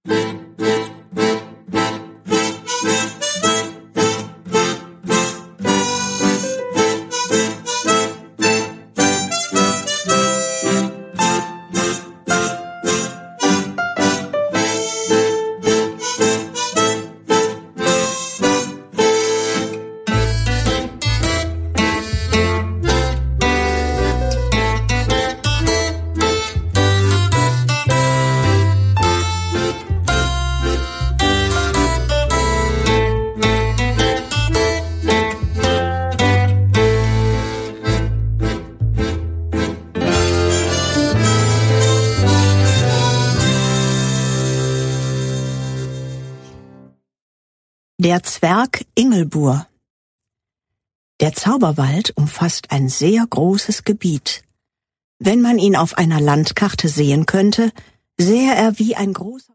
Der Zwerg Ingelbur. Der Zauberwald umfasst ein sehr großes Gebiet. Wenn man ihn auf einer Landkarte sehen könnte, sähe er wie ein großer